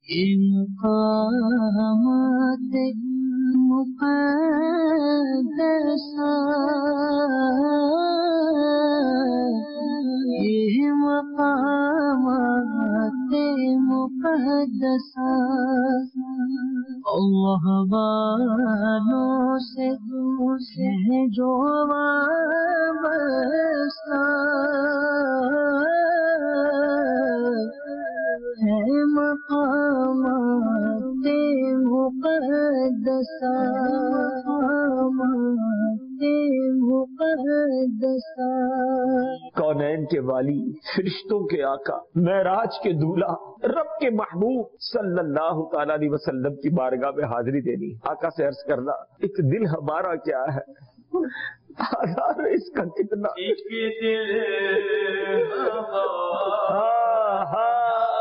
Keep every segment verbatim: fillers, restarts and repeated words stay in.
مقامات مقدسہ یہ مقامات مقدسہ اللہ والوں سے ہے جو وابستہ ہے مقامات مقدسہ مقامات مقدسہ۔ کونین کے والی، فرشتوں کے آقا، معراج کے دولہا، رب کے محبوب صلی اللہ تعالی علیہ وسلم کی بارگاہ میں حاضری دینی، آقا سے عرض کرنا ایک دل ہمارا کیا ہے، آزار اس کا کتنا، ایک دل ہاں ہاں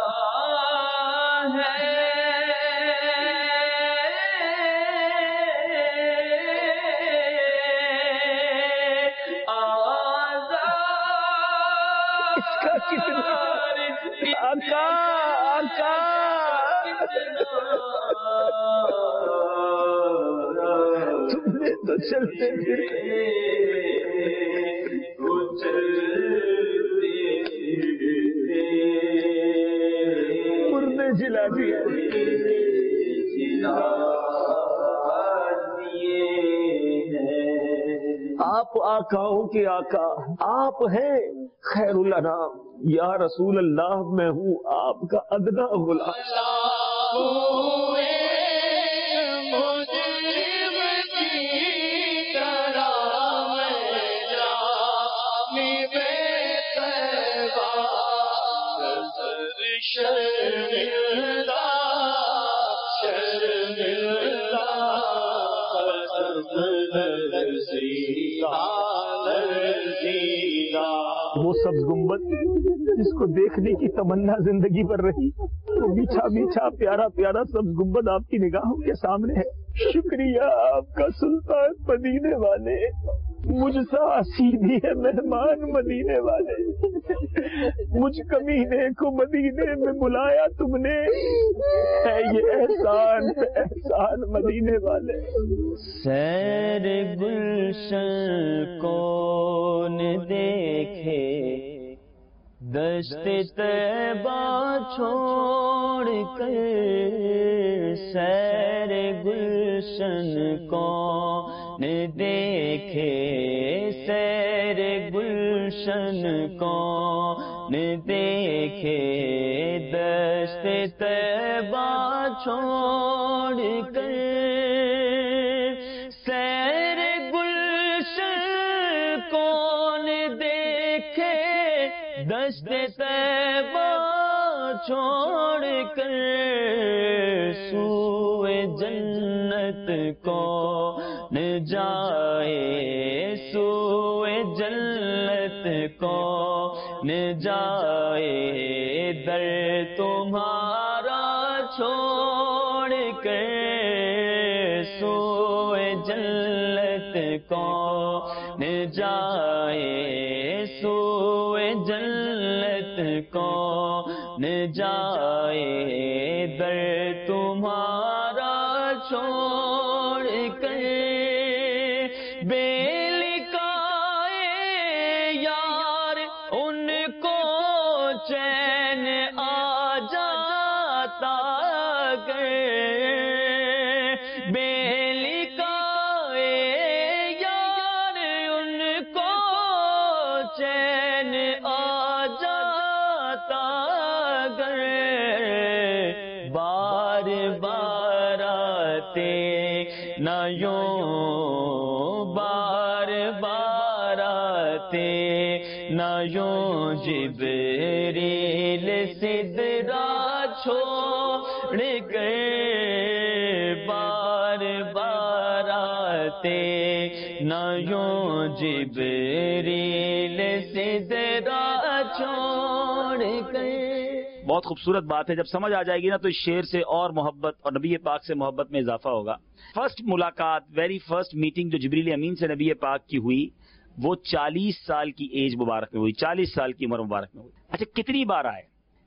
آقا آقا تم نے تو چلتے مردے جلا دیے، آپ آقاؤں کے آقا، آپ ہیں خیر الانام، یا رسول اللہ میں ہوں آپ کا ادنا غلام۔ وہ سبز گنبد جس کو دیکھنے کی تمنا زندگی پر رہی، وہ میٹھا میٹھا پیارا پیارا سبز گنبد آپ کی نگاہوں کے سامنے ہے۔ شکریہ آپ کا سلطان مدینے والے، مجھ سا سیدھی ہے مہمان مدینے والے، مجھ کمینے کو مدینے میں بلایا تم نے، ہے یہ احسان احسان مدینے والے۔ سیر گلشن کون دیکھے دشت طیبہ چھوڑ کر، سیر گلشن کون دیکھے سیر گلشن کون دیکھے دشت طیبہ چھوڑ کر، سیر گلشن کون دیکھے دشت طیبہ چھوڑ کر، سوئے جنت کون جائے سوئے جنت کون جائے، در تمہارا چھوڑ کر، سوئے جنت کون جائے سوئے جنت کون جائے، در تمہارا چھوڑ کر، بے لکھائے یار ان کو چین آ جاتا گئے، بے لکھائے یار ان کو چین آ جاتا گئے، بار بار آتے نہ یوں بار بار آتے نہ یوں، جبریل سدرا چھوڑ گئے، بار بار آتے نہ یوں، جبریل سدرا چھوڑ گئے۔ بہت خوبصورت بات ہے، جب سمجھ آ جائے گی نا تو اس شعر سے اور محبت اور نبی پاک سے محبت میں اضافہ ہوگا۔ فرسٹ ملاقات، ویری فرسٹ میٹنگ جو جبریل امین سے نبی پاک کی ہوئی، وہ چالیس سال کی ایج مبارک میں ہوئی، چالیس سال کی عمر مبارک میں ہوئی۔ اچھا کتنی بار آئے؟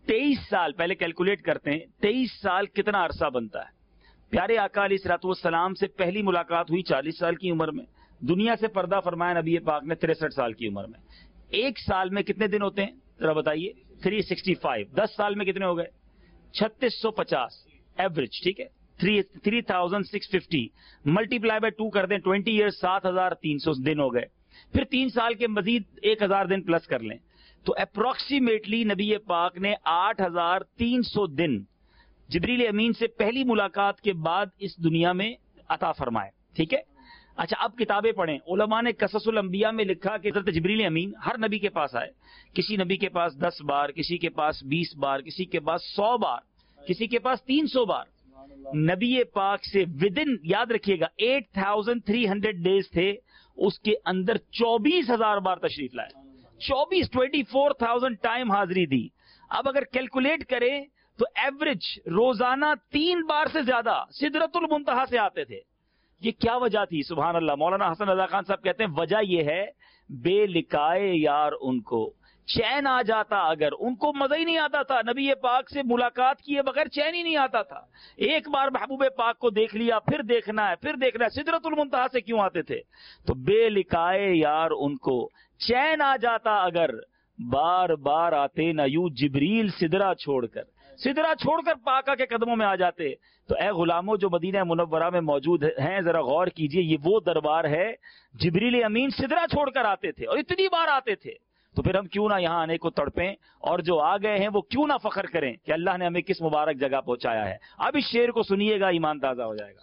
तेईस साल पहले कैलकुलेट करते हैं, तेईस साल कितना अरसा बनता है। प्यारे आका अलैहिस्सलातु वस्सलाम से पहली मुलाकात हुई चालीस साल की उम्र में, दुनिया से पर्दा फरमाया नबी पाक ने तिरसठ साल की उम्र में। एक साल में कितने दिन होते हैं जरा बताइए? तीन सौ पैंसठ। दस साल में कितने हो गए? छत्तीस सौ पचास एवरेज, ठीक है। Three thousand six fifty multiply by two कर दें, ट्वेंटी ईयर्स, सात हजार तीन सौ दिन हो गए। फिर तीन साल के मजीद एक हजार दिन प्लस कर लें तो अप्रोक्सीमेटली नबी पाक ने आठ हजार तीन सौ दिन जिब्रील अमीन से पहली मुलाकात के बाद इस दुनिया में अता फरमाए, ठीक है। अच्छा, अब किताबें पढ़ें। उलमा ने कससुल अंबिया में लिखा कि हज़रत जिब्रील अमीन हर नबी के पास आए, किसी नबी के पास दस बार, किसी के पास बीस बार, किसी के पास सौ बार, किसी के पास तीन सौ बार। नबी पाक से विद इन, याद रखिएगा, eight thousand three hundred days थे, उसके अंदर चौबीस हजार बार तशरीफ लाए, चौबीस ट्वेंटी फोर थाउजेंड टाइम हाजिरी दी। अब अगर कैलकुलेट करें तो एवरेज रोजाना तीन बार से ज्यादा सिदरतुल मुंतहा से आते थे। ये क्या वजह थी? सुभान अल्लाह। मौलाना हसन रजा खान साहब कहते हैं वजह यह है बेलिकाए यार उनको चैन आ जाता, अगर उनको मजा ही नहीं आता था, नबी पाक से मुलाकात किए बगैर चैन ही नहीं आता था। एक बार महबूब पाक को देख लिया, फिर देखना है, फिर देखना है। सिदरतुल मुंतहा से क्यों आते थे? तो बेलिकाए यार उनको चैन आ जाता, अगर बार बार आते न यूं जिब्रील सिदरा छोड़कर, सिदरा छोड़कर पाका के कदमों में आ जाते। तो ए गुलामों जो मदीना मुनव्वरा में मौजूद हैं, जरा गौर कीजिए, ये वो दरबार है जिब्रील अमीन सिदरा छोड़कर आते थे और इतनी बार आते थे। तो फिर हम क्यों ना यहाँ आने को तड़पें, और जो आ गए हैं वो क्यों ना फख्र करें कि अल्लाह ने हमें किस मुबारक जगह पहुंचाया है। अब इस शेर को सुनिएगा, ईमान ताजा हो जाएगा।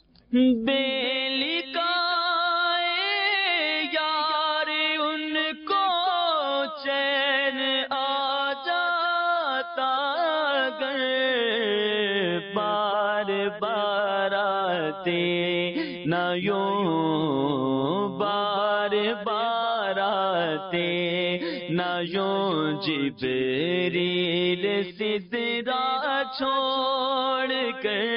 बेलिकाए यार उनको चैन आ जाता, गर बार बार आते न यूं, बार बार आते न यूं जिब्रील सिदरा छोड़ कर,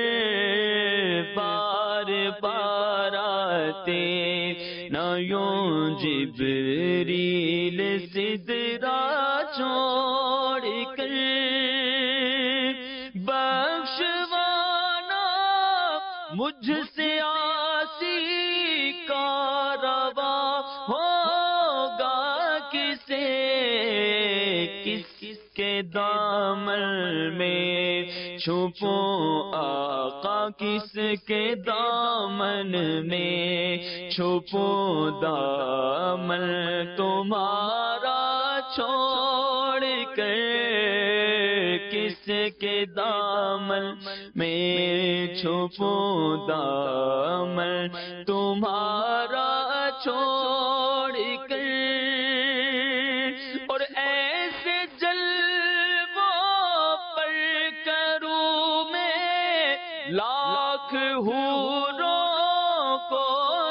बार बार आते न यूं जिब्रील सिदरा छोड़ कर। बख्शवाना मुझसे आसी का रवा होगा किसे, किसके दामन में छुपूं आका, किसके दामन में छुपूं दामन तुम्हारा छोड़ कर, किसके दामन में छुपूं दामन तुम्हारा छोड़ कर। और ऐसे जलवों पर करूं मैं लाख हूरों को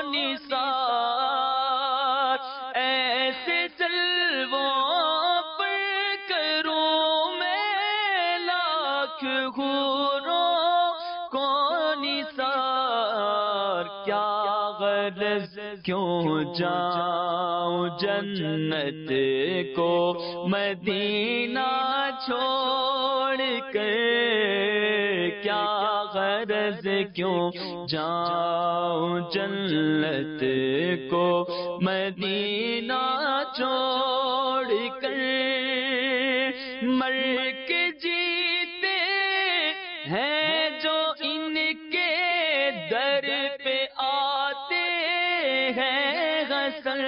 निसार, ऐसे जलवों पर करूं मैं लाख हूरों को निसार। क्या गरज क्यों जाऊं जन्नत को मदीना छोड़ कर, क्या गरज क्यों जाऊं जन्नत को मदीना छोड़ कर। मर के जीते हैं जो इनके दर पे आते हैं हसन,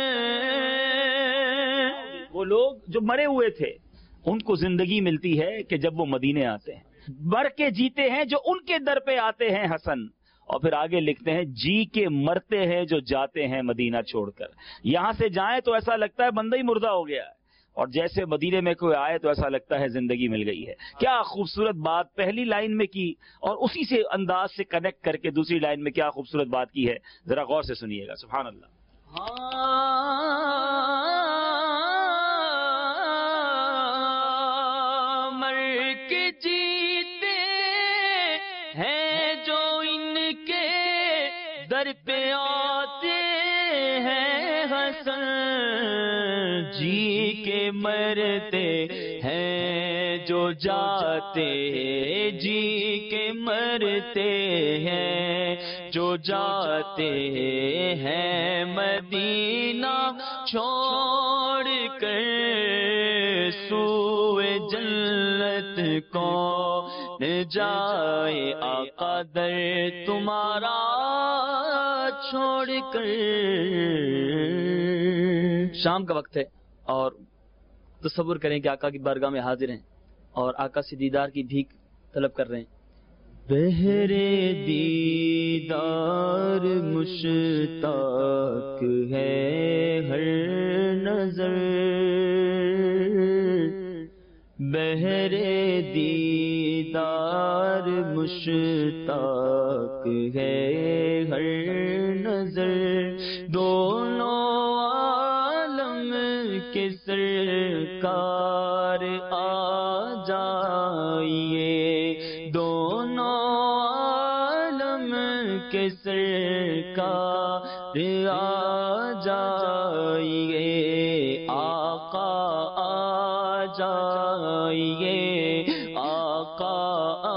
वो लोग जो मरे हुए थे उनको जिंदगी मिलती है कि जब वो मदीने आते हैं। मर के जीते हैं जो उनके दर पे आते हैं हसन। और फिर आगे लिखते हैं जी के मरते हैं जो जाते हैं मदीना छोड़कर। यहां से जाएं तो ऐसा लगता है बंदा ही मुर्दा हो गया है, और जैसे मदीने में कोई आए तो ऐसा लगता है जिंदगी मिल गई है। क्या खूबसूरत बात पहली लाइन में की, और उसी से अंदाज से कनेक्ट करके दूसरी लाइन में क्या खूबसूरत बात की है, जरा गौर से सुनिएगा। सुभान अल्लाह। मर के जीते हैं जो इनके दर पे आते हैं हसन, जी के मरते हैं جو جاتے جی کے مرتے ہیں، جو جاتے ہیں مدینہ چھوڑ کر سوئے جنت کون جائے آقا در تمہارا چھوڑ کر۔ شام کا وقت ہے اور تصور کریں کہ آقا کی بارگاہ میں حاضر ہیں اور آقا سے دیدار کی بھیک طلب کر رہے ہیں۔ بہرے دیدار مشتاق ہے ہر نظر، بہرے دیدار مشتاق ہے ہر نظر، دونوں عالم کے سرکار آ جائیے، دونوں عالم کے سرکار آ جائیے، آقا آ جائیے، آقا آ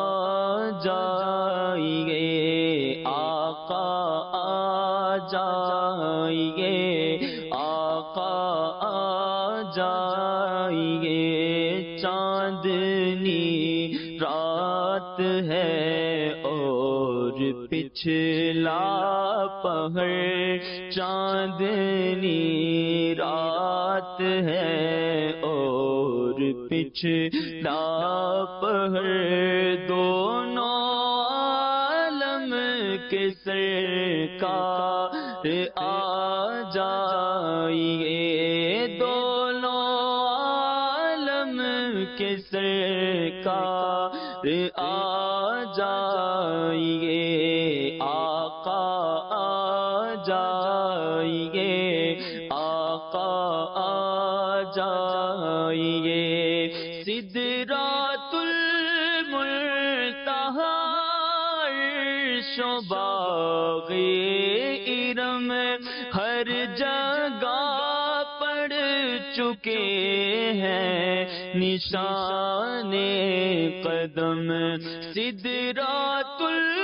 جائیے، آقا آ جائیے، آقا آ جائیے۔ چاندنی رات ہے اور پچھلا پہر، چاندنی رات ہے اور پچھلا پہر، دونوں عالم کے سرکار آ جائیے، دونوں عالم کے سرکار آ جائیے، آقا آ جائیے، آقا آ جائیے۔ سدرات المنتہا عرش و باغ ارم ہر جگہ پڑ چکے ہیں نشان قدم، سدرات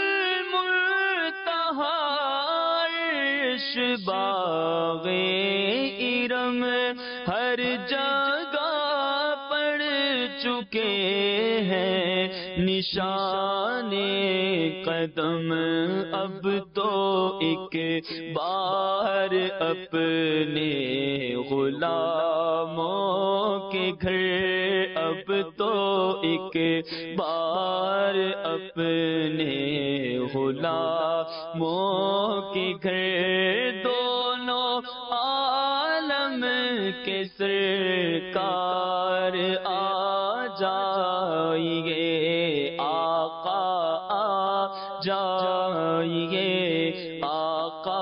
المنتہا عرش باغ ارم ہر جگہ پڑ چکے ہیں نشان قدم، اب تو ایک بار اپنے غلاموں کے گھر، اب تو ایک بار اپنے غلاموں کے گھر، دونوں عالم کے سرکار آ جائیے، آقا آ جائیے، آقا۔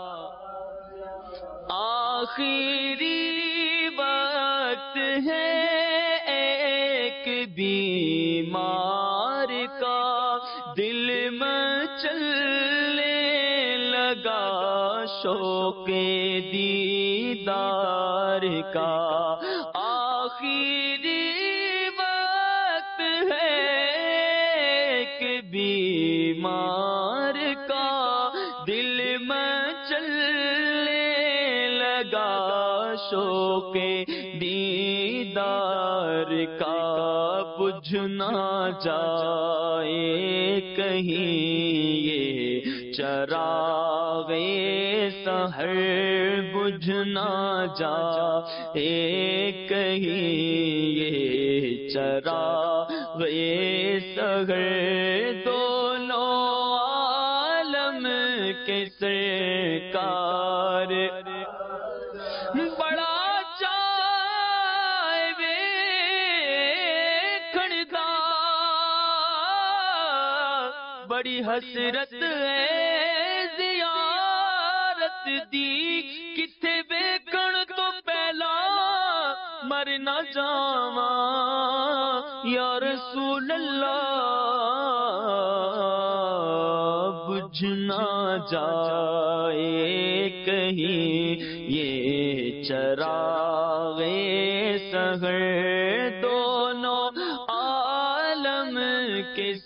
آخری وقت ہے ایک بیمار کا، دل مچلنے لگا شوق دیدار کا، آخری وقت ہے ایک بیمار کا، دل مچلنے لگا شوق دیدار کا، بجھ نہ جائے کہیں یہ چراغ سحر، بجھ نہ جائے کہیں یہ چراغ سحر، دونوں عالم کے سرکار بڑا چاہے ویکھن دا، بڑی حسرت ہے زیارت دی، کتھے ویکھن تو پہلا مر نہ جاواں یا رسول اللہ، بجھ نہ جائے کہیں یہ چراغ سحر، دونوں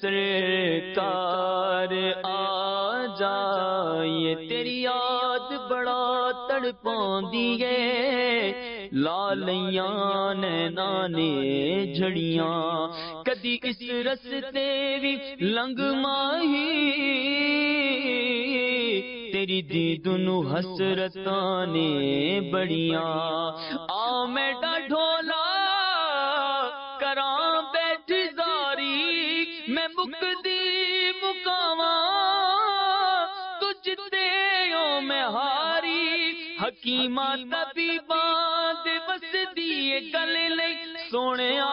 سرکار آ جائے تیری یاد بڑا تڑپاندی ہے لالیاں نینا نے جھڑیاں کدی اس رستے بھی لنگ ماہی تیری دیدنو حسرتاں نے بڑیاں آ میں ڈھولا کراں بیٹھ زاری میں مکدی مکاواں تجھ تے او میں ہاری حکیماں طبیباں دے بس دیے گلے لئی سونیا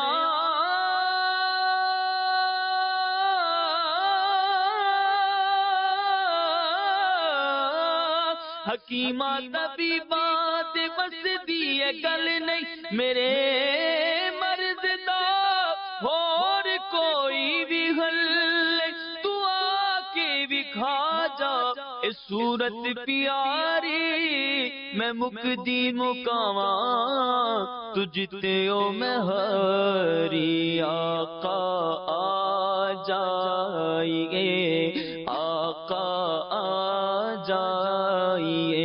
حکیماں طبیباں دے بس دیے گل نہیں میرے مرض دا اور کوئی بھی حل تو آ کے بھی کھا جا اے صورت پیاری میں مکدی مکاواں تجھ تے او میں ہری آقا آ جائیے آقا آ جائیے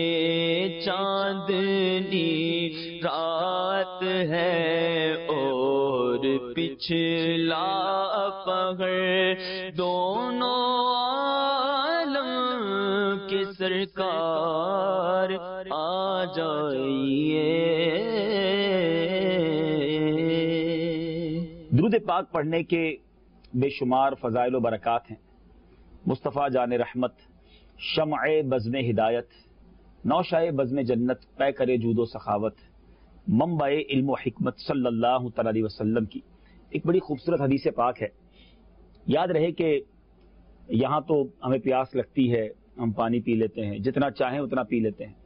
چاندنی رات ہے اور پچھلا پہر دونوں عالم کے سرکار آ جائیے. درود پاک پڑھنے کے بے شمار فضائل و برکات ہیں. مصطفیٰ جان رحمت، شمع بزم ہدایت، نوشائے بزم جنت، پے کرے جود و سخاوت، منبع علم و حکمت صلی اللہ تعالی علیہ وسلم کی ایک بڑی خوبصورت حدیث پاک ہے. یاد رہے کہ یہاں تو ہمیں پیاس لگتی ہے، ہم پانی پی لیتے ہیں، جتنا چاہیں اتنا پی لیتے ہیں،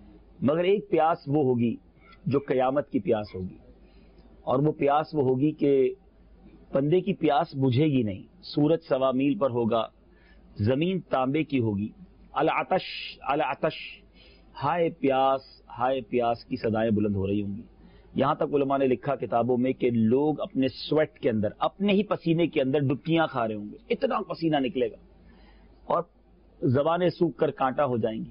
مگر ایک پیاس وہ ہوگی جو قیامت کی پیاس ہوگی، اور وہ پیاس وہ ہوگی کہ بندے کی پیاس بجھے گی نہیں. سورج سوا میل پر ہوگا، زمین تانبے کی ہوگی، العطش العطش، ہائے پیاس ہائے پیاس کی صدائیں بلند ہو رہی ہوں گی. یہاں تک علماء نے لکھا کتابوں میں کہ لوگ اپنے سویٹ کے اندر، اپنے ہی پسینے کے اندر ڈبکیاں کھا رہے ہوں گے، اتنا پسینہ نکلے گا اور زبانیں سوکھ کر کانٹا ہو جائیں گی.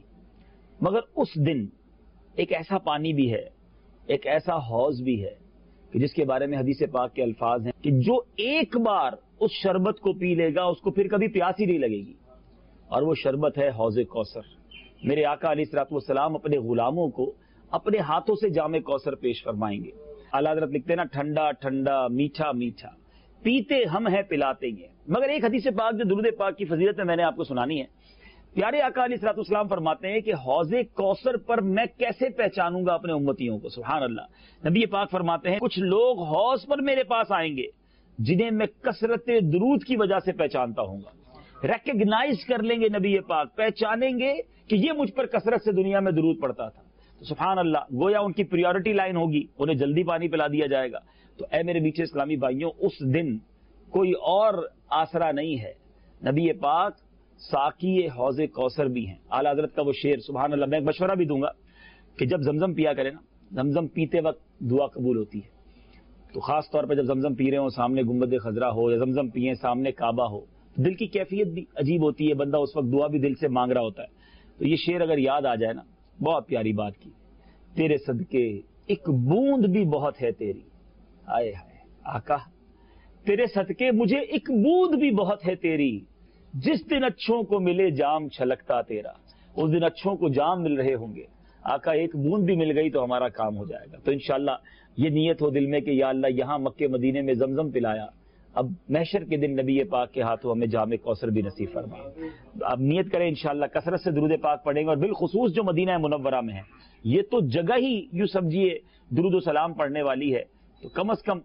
مگر اس دن ایک ایسا پانی بھی ہے، ایک ایسا حوض بھی ہے کہ جس کے بارے میں حدیث پاک کے الفاظ ہیں کہ جو ایک بار اس شربت کو پی لے گا اس کو پھر کبھی پیاس ہی نہیں لگے گی، اور وہ شربت ہے حوض کوثر. میرے آقا علیہ الصلوۃ والسلام اپنے غلاموں کو اپنے ہاتھوں سے جام کوثر پیش فرمائیں گے. اعلیٰ حضرت لکھتے ہیں نا، ٹھنڈا ٹھنڈا میٹھا میٹھا پیتے ہم ہیں پلاتے گے. مگر ایک حدیث پاک جو درود پاک کی فضیلت میں میں نے آپ کو سنانی ہے. پیارے آقا علیہ الصلوۃ والسلام فرماتے ہیں کہ حوض کوثر پر میں کیسے پہچانوں گا اپنے امتیوں کو. سبحان اللہ. نبی پاک فرماتے ہیں کچھ لوگ حوض پر میرے پاس آئیں گے جنہیں میں کثرت درود کی وجہ سے پہچانتا ہوں گا. ریکگنائز کر لیں گے نبی پاک، پہچانیں گے کہ یہ مجھ پر کثرت سے دنیا میں درود پڑتا تھا. تو سبحان اللہ، گویا ان کی پریورٹی لائن ہوگی، انہیں جلدی پانی پلا دیا جائے گا. تو اے میرے میٹھے اسلامی بھائیوں، اس دن کوئی اور آسرا نہیں ہے. نبی پاک ساقی حوض کوثر بھی ہیں. اعلیٰ حضرت کا وہ شعر، سبحان اللہ. میں ایک مشورہ بھی دوں گا کہ جب زمزم پیا کرے نا، زمزم پیتے وقت دعا قبول ہوتی ہے. تو خاص طور پہ جب زمزم پی رہے ہوں، سامنے گنبد خضرا ہو، یا زمزم پیئیں سامنے کعبہ ہو، دل کی کیفیت بھی عجیب ہوتی ہے. بندہ اس وقت دعا بھی دل سے مانگ رہا ہوتا ہے. تو یہ شعر اگر یاد آ جائے نا، بہت پیاری بات کی. تیرے صدقے ایک بوند بھی بہت ہے تیری، آئے ہائے آقا تیرے صدقے مجھے ایک بوند بھی بہت ہے تیری. جس دن اچھوں کو ملے جام چھلکتا تیرا، اس دن اچھوں کو جام مل رہے ہوں گے. آقا ایک بوند بھی مل گئی تو ہمارا کام ہو جائے گا. تو انشاءاللہ یہ نیت ہو دل میں کہ یا اللہ یہاں مکے مدینے میں زمزم پلایا، اب محشر کے دن نبی پاک کے ہاتھوں ہمیں جام کوثر بھی نصیب فرما. اب نیت کریں انشاءاللہ کثرت سے درود پاک پڑھیں گے. اور بالخصوص جو مدینہ منورہ میں ہے، یہ تو جگہ ہی یوں سمجھیے درود و سلام پڑھنے والی ہے. تو کم از کم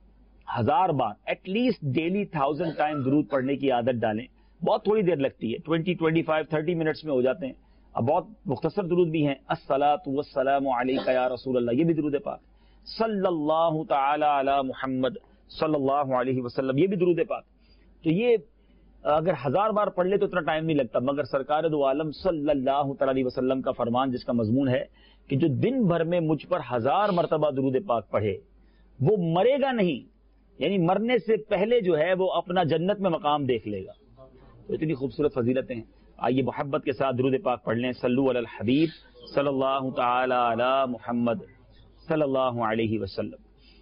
ہزار بار at least daily thousand time درود پڑھنے کی عادت ڈالیں. بہت تھوڑی دیر لگتی ہے، twenty twenty five thirty minutes میں ہو جاتے ہیں. اب بہت مختصر درود بھی ہیں، الصلاۃ والسلام علیک یا رسول اللہ، یہ بھی درود پاک. صلی اللہ تعالی علی محمد صلی اللہ علیہ وسلم، یہ بھی درود پاک. تو یہ اگر ہزار بار پڑھ لے تو اتنا ٹائم نہیں لگتا. مگر سرکار دو عالم صلی اللہ تعالی علیہ وسلم کا فرمان جس کا مضمون ہے کہ جو دن بھر میں مجھ پر ہزار مرتبہ درود پاک پڑھے وہ مرے گا نہیں یعنی مرنے سے پہلے جو ہے وہ اپنا جنت میں مقام دیکھ لے گا. تو اتنی خوبصورت فضیلتیں ہیں. آئیے محبت کے ساتھ درود پاک پڑھ لیں. صلو علی الحبیب صلی اللہ تعالی علی محمد صلی اللہ علیہ وسلم.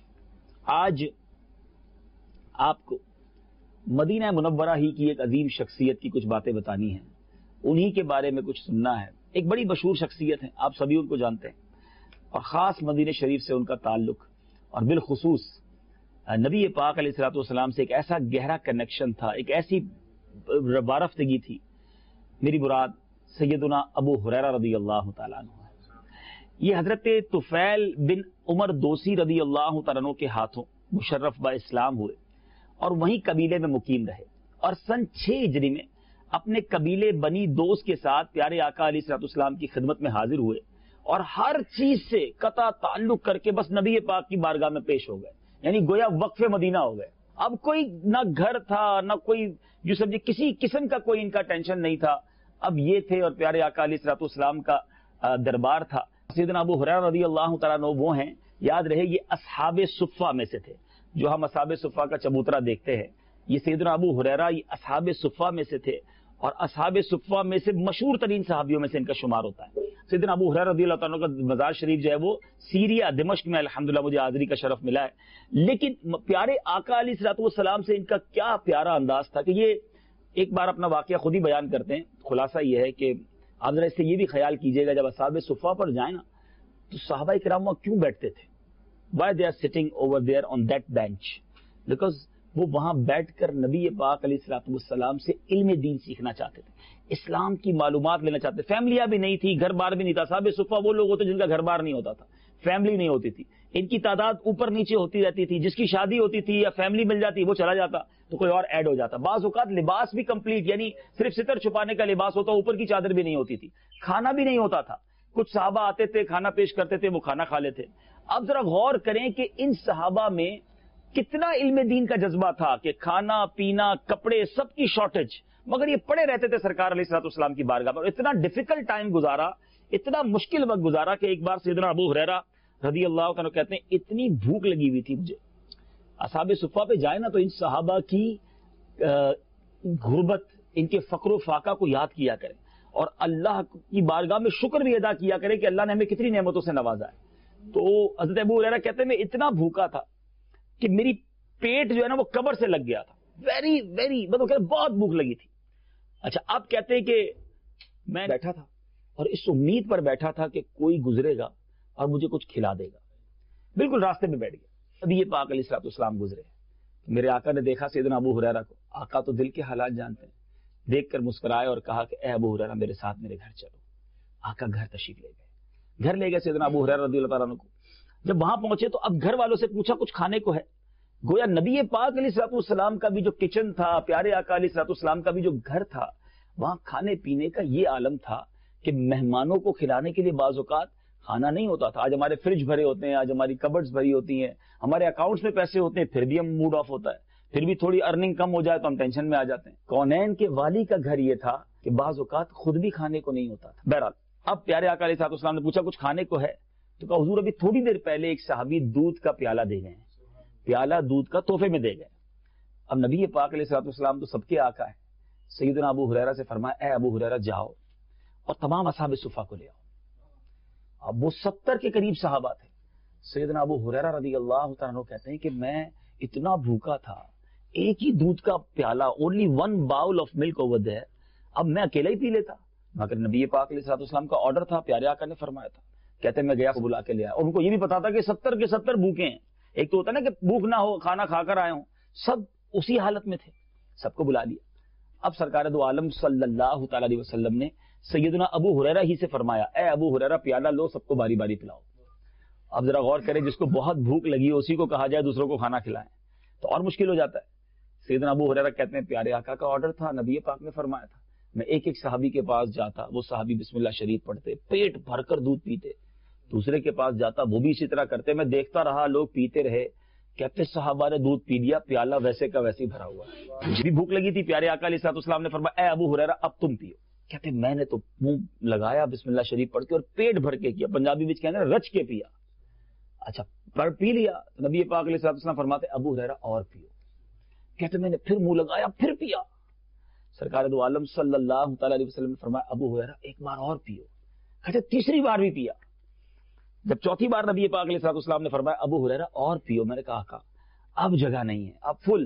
آج آپ کو مدینہ منورہ ہی کی ایک عظیم شخصیت کی کچھ باتیں بتانی ہیں, انہی کے بارے میں کچھ سننا ہے. ایک بڑی مشہور شخصیت ہے, آپ سبھی ان کو جانتے ہیں, اور خاص مدینہ شریف سے ان کا تعلق, اور بالخصوص نبی پاک علیہ الصلوۃ والسلام سے ایک ایسا گہرا کنیکشن تھا, ایک ایسی وارفتگی تھی. میری مراد سیدنا ابو ہریرہ رضی اللہ تعالیٰ عنہ. یہ حضرت طفیل بن عمر دوسی رضی اللہ تعالیٰ عنہ کے ہاتھوں مشرف با اسلام ہوئے اور وہیں قبیلے میں مقیم رہے, اور سن چھ ہجری میں اپنے قبیلے بنی دوس کے ساتھ پیارے آقا علیہ الصلوۃ والسلام کی خدمت میں حاضر ہوئے, اور ہر چیز سے قطع تعلق کر کے بس نبی پاک کی بارگاہ میں پیش ہو گئے. یعنی گویا وقف مدینہ ہو گئے. اب کوئی نہ گھر تھا, نہ کوئی جو سمجھے کسی قسم کا کوئی ان کا ٹینشن نہیں تھا. اب یہ تھے اور پیارے آقا علیہ الصلوۃ والسلام کا دربار تھا. سیدنا ابو ہریرہ رضی اللہ تعالیٰ عنہ وہ ہیں, یاد رہے یہ اصحاب صفہ میں سے تھے. جو ہم اصحاب صفہ کا چبوترا دیکھتے ہیں, یہ سیدنا ابو ہریرہ یہ اصحاب صفہ میں سے تھے, اور اصحاب صفہ میں سے مشہور ترین صحابیوں میں سے ان کا شمار ہوتا ہے. سیدنا ابو ہریرہ رضی اللہ عنہ کا مزار شریف جو ہے وہ سیریا دمشق میں الحمدللہ مجھے حاضری کا شرف ملا ہے. لیکن پیارے آقا علیہ الصلوۃ والسلام سے ان کا کیا پیارا انداز تھا کہ یہ ایک بار اپنا واقعہ خود ہی بیان کرتے ہیں. خلاصہ یہ ہے کہ آپ ذرا اس سے یہ بھی خیال کیجئے گا, جب اصحاب صفہ پر جائیں نا تو صحابہ کرام وہاں کیوں بیٹھتے تھے؟ Why they are sitting over there on that bench? Because وہ وہاں بیٹھ کر نبی پاک علیہ الصلوۃ والسلام سے علم دین سیکھنا چاہتے تھے, اسلام کی معلومات لینا چاہتے تھے. فیملیاں بھی نہیں تھی, گھر بار بھی نہیں تھا. اصحاب صفہ وہ لوگ ہوتے جن کا گھر بار نہیں ہوتا تھا, فیملی نہیں ہوتی تھی, ان کی تعداد اوپر نیچے ہوتی رہتی تھی. جس کی شادی ہوتی تھی یا فیملی مل جاتی وہ چلا جاتا تو کوئی اور ایڈ ہو جاتا. بعض اوقات لباس بھی کمپلیٹ, یعنی صرف ستر چھپانے کا لباس ہوتا, اوپر کی چادر بھی نہیں ہوتی تھی. کھانا بھی نہیں ہوتا تھا. کچھ صحابہ آتے تھے, کھانا پیش کرتے تھے, وہ کھانا کھا لیتے. اب ذرا غور کریں کہ ان صحابہ میں کتنا علم دین کا جذبہ تھا کہ کھانا پینا کپڑے سب کی شارٹیج, مگر یہ پڑے رہتے تھے سرکار علیہ الصلوۃ والسلام کی بارگاہ پر. اتنا ڈیفیکلٹ ٹائم گزارا, اتنا مشکل وقت گزارا کہ ایک بار سیدنا ابو ہریرہ رضی اللہ عنہ کہتے ہیں اتنی بھوک لگی ہوئی تھی مجھے. اصحاب صفہ پہ جائے نا تو ان صحابہ کی غربت, ان کے فقر و فاقہ کو یاد کیا کریں, اور اللہ کی بارگاہ میں شکر بھی ادا کیا کریں کہ اللہ نے ہمیں کتنی نعمتوں سے نوازا ہے. تو حضرت ابو ہریرہ کہتے ہیں میں اتنا بھوکا تھا کہ میری پیٹ جو ہے نا وہ قبر سے لگ گیا تھا. ویری ویری مطلب کہ بہت بھوک لگی تھی. اچھا اب کہتے ہیں کہ میں بیٹھا تھا اور اس امید پر بیٹھا تھا کہ کوئی گزرے گا اور مجھے کچھ کھلا دے گا. بالکل راستے میں بیٹھ گیا. ابھی یہ پاک علیہ الصلوۃ والسلام گزرے. میرے آقا نے دیکھا سیدنا ابو ہریرہ کو. آقا تو دل کے حالات جانتے ہیں, دیکھ کر مسکرائے اور کہا کہ اے ابو ہریرہ میرے ساتھ میرے گھر چلو. آقا گھر تشریف لے گئے. گھر لے گئے سیدنا ابو ہریرہ رضی اللہ تعالیٰ عنہ کو. جب وہاں پہنچے تو اب گھر والوں سے پوچھا کچھ کھانے کو ہے. گویا نبی پاک علیہ الصلوۃ والسلام کا بھی جو کچن تھا, پیارے آقا علیہ الصلوۃ والسلام کا بھی جو گھر تھا, وہاں کھانے پینے کا یہ عالم تھا کہ مہمانوں کو کھلانے کے لیے بعض اوقات کھانا نہیں ہوتا تھا. آج ہمارے فریج بھرے ہوتے ہیں, آج ہماری کبرڈز بھری ہوتی ہیں, ہمارے اکاؤنٹس میں پیسے ہوتے ہیں, پھر بھی ہم موڈ آف ہوتا ہے, پھر بھی تھوڑی ارننگ کم ہو جائے تو ہم ٹینشن میں آ جاتے ہیں. کونین کے والی کا گھر یہ تھا کہ بعض اوقات خود بھی کھانے کو نہیں ہوتا تھا. بہرحال اب پیارے آقا علیہ الصلوۃ والسلام نے پوچھا کچھ کھانے کو ہے, تو کہا حضور ابھی تھوڑی دیر پہلے ایک صحابی دودھ کا پیالہ دے گئے ہیں, پیالہ دودھ کا تحفے میں دے گئے. اب نبی پاک علیہ الصلوۃ والسلام تو سب کے آقا ہے. سیدنا ابو ہریرہ سے فرمایا اے ابو ہریرہ جاؤ اور تمام اصحاب صفہ کو لے آؤ. اب وہ ستر کے قریب صحابہ تھے. سیدنا ابو ہریرہ رضی اللہ تعالیٰ عنہ کہتے ہیں کہ میں اتنا بھوکا تھا, ایک ہی دودھ کا پیالہ, only one bowl of milk over there, اب میں اکیلا ہی پی لیتا, مگر نبی پاک علیہ الصلوۃ والسلام کا آرڈر تھا, پیارے آقا نے فرمایا تھا. کہتے ہیں میں گیا بلا کے لیا, اور ان کو یہ بھی پتا تھا کہ ستر کے ستر بھوکے ہیں. ایک تو ہوتا ہے نا کہ بھوک نہ ہو, کھانا کھا کر آئے ہوں, سب اسی حالت میں تھے. سب کو بلا لیا. اب سرکار دو عالم صلی اللہ تعالی علیہ وسلم نے سیدنا ابو ہریرہ ہی سے فرمایا اے ابو ہریرہ پیالہ لو, سب کو باری باری پلاؤ. اب ذرا غور کریں, جس کو بہت بھوک لگی ہے اسی کو کہا جائے دوسروں کو کھانا کھلائیں تو اور مشکل ہو جاتا ہے. سیدنا ابو ہریرہ کہتے ہیں پیارے آقا کا آرڈر تھا, نبی پاک نے فرمایا تھا, میں ایک ایک صحابی کے پاس جاتا, وہ صحابی بسم اللہ شریف پڑھتے, پیٹ بھر کر دودھ پیتے. دوسرے کے پاس جاتا, وہ بھی اسی طرح کرتے. میں دیکھتا رہا, لوگ پیتے رہے. کہتے صحابہ نے دودھ پی لیا, پیالہ ویسے کا ویسے بھرا ہوا. مجھے بھی بھوک لگی تھی, پیارے آقا علیہ الصلوۃ والسلام نے فرمایا اے ابو ہریرہ اب تم پیو. کہتے میں نے تو منہ لگایا بسم اللہ شریف پڑھ کے اور پیٹ بھر کے کیا, پنجابی میں کہتے ہیں رچ کے پیا. اچھا پر پی لیا تو نبی پاک علیہ الصلوۃ والسلام فرماتے ابو ہریرہ اور پیو. کہتے میں نے پھر منہ لگایا پھر پیا. سرکار دو عالم صلی اللہ تعالی علیہ وسلم نے فرمایا ابو ہریرہ ایک بار اور پیو. کہتے تیسری بار بھی پیا. جب چوتھی بار نبی پاک علیہ الصلوۃ والسلام نے فرمایا ابو ہریرہ اور پیو, میں نے کہا آقا اب جگہ نہیں ہے, اب فل.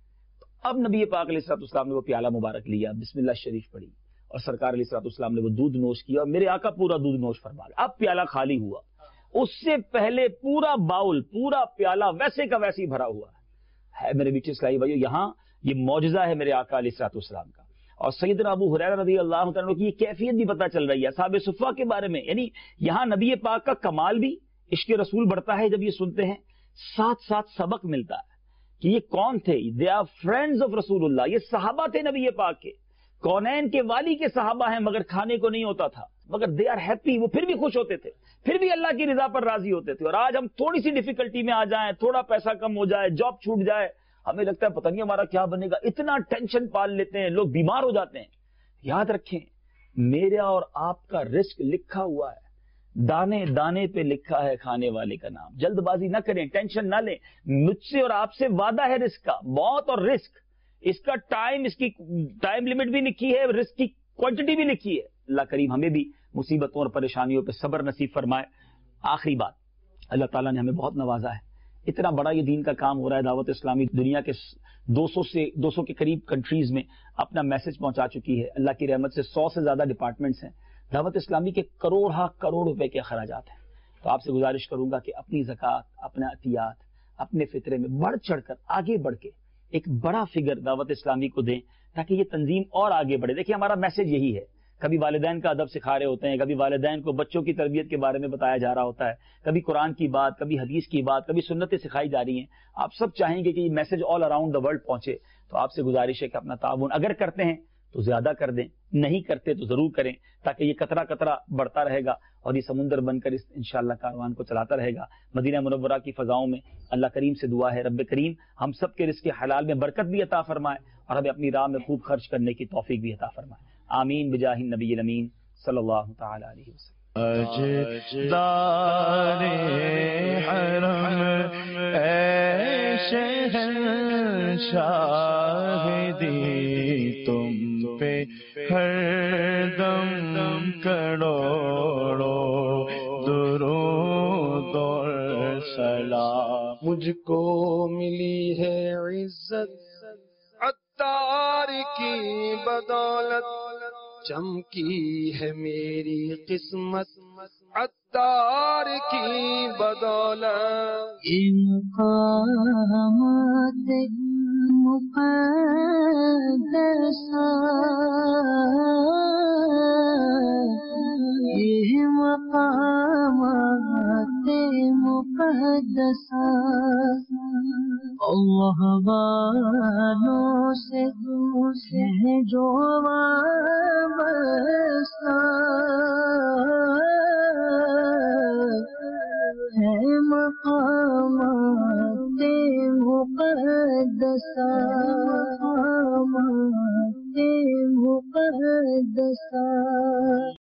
اب نبی پاک علیہ الصلوۃ والسلام نے وہ پیالہ مبارک لیا, بسم اللہ شریف پڑھی اور سرکار علیہ الصلوۃ والسلام نے وہ دودھ نوش کیا اور میرے آقا پورا دودھ نوش فرما لیا. اب پیالہ خالی ہوا, اس سے پہلے پورا باؤل پورا پیالہ ویسے کا ویسے ہی بھرا ہوا ہے. میرے بیٹے اسلامی بھائیو, یہاں یہ معجزہ ہے میرے آقا علیہ الصلوۃ والسلام کا. اور سیدنا ابو ہریرہ رضی اللہ عنہ کی یہ کیفیت بھی پتہ چل رہی ہے اصحاب صفہ کے بارے میں. یعنی یہاں نبی پاک کا کمال بھی, عشق رسول بڑھتا ہے جب یہ سنتے ہیں, ساتھ ساتھ سبق ملتا ہے کہ یہ کون تھے. دے آر فرینڈز آف رسول اللہ, یہ صحابہ تھے نبی پاک کے, کونین کے والی کے صحابہ ہیں, مگر کھانے کو نہیں ہوتا تھا, مگر دے آر ہیپی, وہ پھر بھی خوش ہوتے تھے, پھر بھی اللہ کی رضا پر راضی ہوتے تھے. اور آج ہم تھوڑی سی ڈیفیکلٹی میں آ جائیں, تھوڑا پیسہ کم ہو جائے, جاب چھوٹ جائے, ہمیں لگتا ہے پتہ نہیں ہمارا کیا بنے گا, اتنا ٹینشن پال لیتے ہیں, لوگ بیمار ہو جاتے ہیں. یاد رکھیں میرا اور آپ کا رزق لکھا ہوا ہے, دانے دانے پہ لکھا ہے کھانے والے کا نام. جلد بازی نہ کریں, ٹینشن نہ لیں. مجھ سے اور آپ سے وعدہ ہے رزق کا, موت اور رزق, اس کا ٹائم, اس کی ٹائم لمٹ بھی لکھی ہے, رزق کی کوانٹٹی بھی لکھی ہے. اللہ کریم ہمیں بھی مصیبتوں اور پریشانیوں پہ صبر نصیب فرمائے. آخری بات, اللہ تعالیٰ نے ہمیں بہت نوازا ہے, اتنا بڑا یہ دین کا کام ہو رہا ہے. دعوت اسلامی دنیا کے دو سو سے دو سو کے قریب کنٹریز میں اپنا میسج پہنچا چکی ہے. اللہ کی رحمت سے سو سے زیادہ ڈپارٹمنٹس ہیں. دعوت اسلامی کے کروڑ ہا کروڑ روپے کے اخراجات ہیں. تو آپ سے گزارش کروں گا کہ اپنی زکوٰۃ, اپنا عطیات, اپنے فطرے میں بڑھ چڑھ کر آگے بڑھ کے ایک بڑا فگر دعوت اسلامی کو دیں تاکہ یہ تنظیم اور آگے بڑھے. دیکھیں ہمارا میسج یہی ہے, کبھی والدین کا ادب سکھا رہے ہوتے ہیں, کبھی والدین کو بچوں کی تربیت کے بارے میں بتایا جا رہا ہوتا ہے, کبھی قرآن کی بات, کبھی حدیث کی بات, کبھی سنتیں سکھائی جا رہی ہیں. آپ سب چاہیں گے کہ یہ message all around the world پہنچے. تو آپ سے گزارش ہے کہ اپنا تعاون اگر کرتے ہیں تو زیادہ کر دیں, نہیں کرتے تو ضرور کریں, تاکہ یہ قطرہ قطرہ بڑھتا رہے گا اور یہ سمندر بن کر اس انشاءاللہ کاروان کو چلاتا رہے گا. مدینہ منورہ کی فضاؤں میں اللہ کریم سے دعا ہے, رب کریم ہم سب کے رزق حلال میں برکت بھی عطا فرمائے اور ہمیں اپنی راہ میں خوب خرچ کرنے کی توفیق بھی عطا فرمائے. آمین بجاہ النبی الامین صلی اللہ تعالی علیہ وسلم. تاجدار حرم اے شہنشاہ دی, تم پہ ہر دم کروڑوں درود اور سلام. مجھ کو ملی ہے عزت عطار کی بدولت, چمکی ہے میری قسمت عطار کی بدولت. یہ مقامات مقدسہ, یہ مقامات مقدسہ اللہ والوں سے ہے جو وابستہ ہے. مقامات مقدسہ, مقامات مقدسہ.